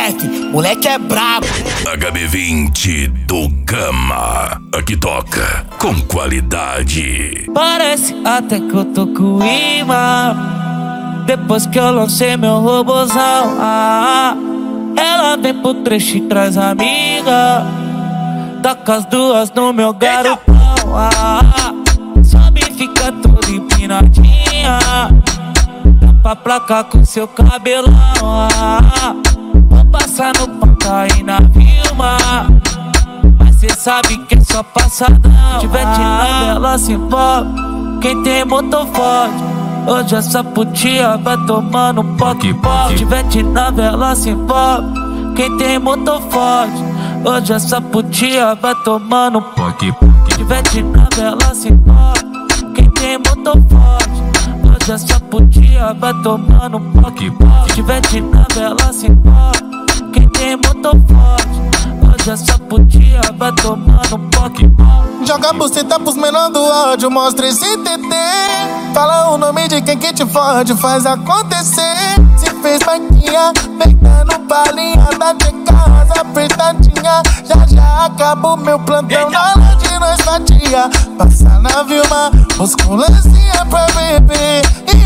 moleque é brabo. HB20 do Gama, aqui toca com qualidade. Parece até que eu tô com imã, depois que eu lancei meu robozão. Ela vem pro trecho e traz amiga, taca as duas no meu garotão. Sobe e fica toda empinadinha, pra placar com seu cabelão. Vou passar no Panca e na Vilma, mas cê sabe que é só passadão. Tiver de nave, ela se envolve, quem tem motor forte. Hoje essa putia vai tomando poque-poque. Tiver de nave, ela se envolve, quem tem motor forte. Hoje essa putia vai tomando poque-poque. Tiver de nave, ela se envolve, quem tem motor forte. Hoje essa putia vai tomando poque-poque. Tiver de nave, ela se envolve, quem tem motor forte. Hoje essa putia vai tomando poque-poque. Joga a buceta pros menor do ódio, mostra esse TT. Fala o nome de quem que te fode, faz acontecer. Se fez banquinha, peitando balinha da casa apertadinha. Já acabou meu plantão na hora de nós fatia. Passa na Vilma, busca um lancinha pra beber.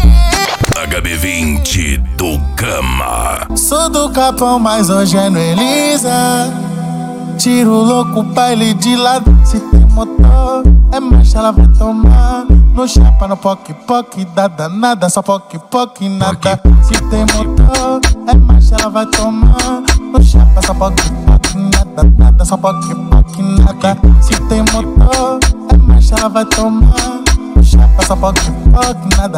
HB20 do Gama. Sou do Capão, mas hoje é no Elisa. Tiro louco, baile de lado. Se tem motor, é marcha, ela vai tomar. No chapa, no poque-poque, dá danada. Só poque-poque, nada. Se tem motor, é marcha, ela vai tomar. No chapa, só poque-poque, nada. Só poque-poque, nada. Se tem motor, é marcha, ela vai tomar. No chapa, só poque-poque, nada.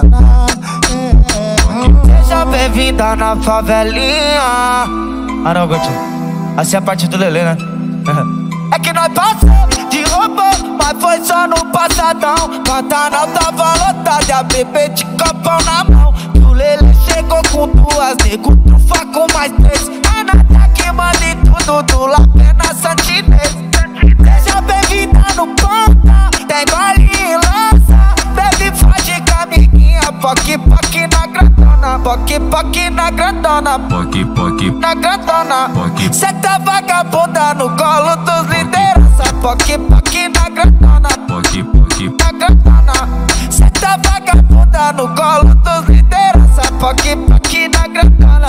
Seja bem-vinda na favelinha. Não, Gotinho, assim é a parte do Lelê, né? É que nós passamos de robô, mas foi só no passadão. Pantanal tava lotado e a bebê de copão na mão. E o Lelê chegou com duas, nego trufa com mais três. É nada que manda em tudo, do Lapena Santinês. Seja bem-vinda no Panta, tem gole e lança. Bebe forte com a amiguinha, poque-poque na grandona. Poque-poque na grandona, poque-poque na grandona. Cê tá vagabunda no colo dos liderança. Poque-poque na grandona, poque-poque na grandona. Cê tá vagabunda no colo dos liderança. Poque-poque na grandona.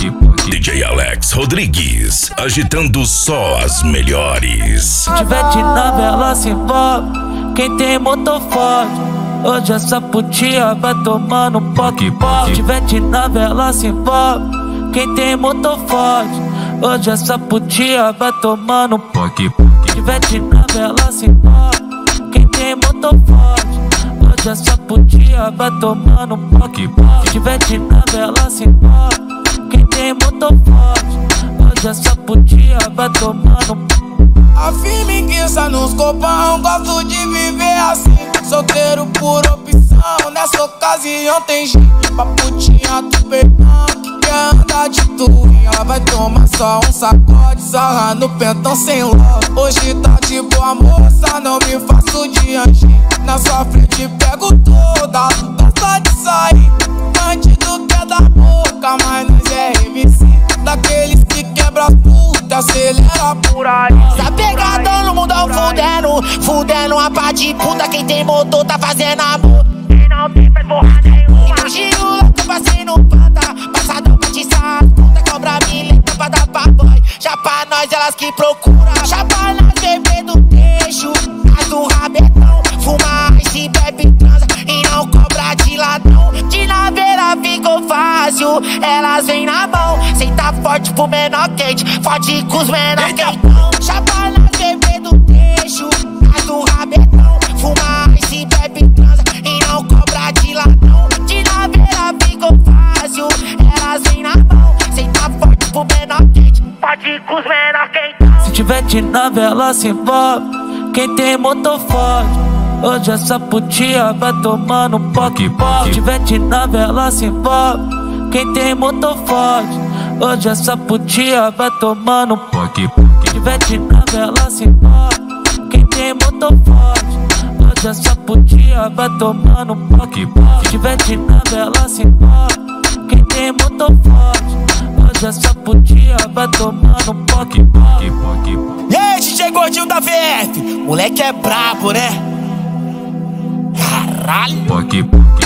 DJ Alex Rodrigues, agitando só as melhores. Se tiver de nave, ela se envolve, quem tem motor forte. Hoje essa putia vai tomando poque-poque. Se tiver de nave, ela se envolve, quem tem motor forte. Hoje essa putia vai tomando poque-poque. Se tiver de nave, ela se envolve, quem tem motor forte. Hoje essa putia vai tomando poque-poque. Se tiver de nave, ela se envolve, quem tem motor forte. Hoje essa putia vai tomando. A firmiguiça nos copão, gosto de viver assim. Solteiro por opção, nessa ocasião tem jeito. Pra putinha do peitão, que quer andar de tourinha. Vai tomar só um sacode, sarra no pentão sem ló. Hoje tá de boa moça, não me faço de anjinho. Na sua frente pego toda, gosta de sair. Bandido quer da boca, mas nós é MC. Daqueles que quebra as putas, acelera por aí. Tá pegadão no mundão fudendo a pá de puta. Quem tem motor tá fazendo amor e não tem faz porra nenhuma. E no giro louco passei no Panta, passadão pra tiçar as puta. Cobra milenta pra dar pra boy, já pra nós elas que procuram. Já pra nós beber do trecho, as do rabetão. Fuma e se bebe transa e não cobra de ladrão. De naveira ficou fácil, elas vêm na mão. Senta forte pro menor quente, forte com os menor quentão. Já pra nós beber do trecho, as do rabetão. Fuma e se bebe transa e não cobra de ladrão. De naveira ficou fácil, elas vêm na mão. Senta forte pro menor quente, forte com os menor quentão. Se tiver de nave, ela se envolve, quem tem motor forte. Hoje essa putia vai tomando poque-poque. Se tiver de nave, ela se envolve, quem tem motor forte. Hoje essa putia vai tomando poque-poque. Se tiver de nave, ela se envolve, quem tem motor forte. Hoje essa putia vai tomando poque-poque. Se tiver de nave, ela se envolve, quem tem motor forte. Hoje essa putinha vai tomar no poc. E aí, DJ Gordinho da VF, moleque é brabo, né? Caralho.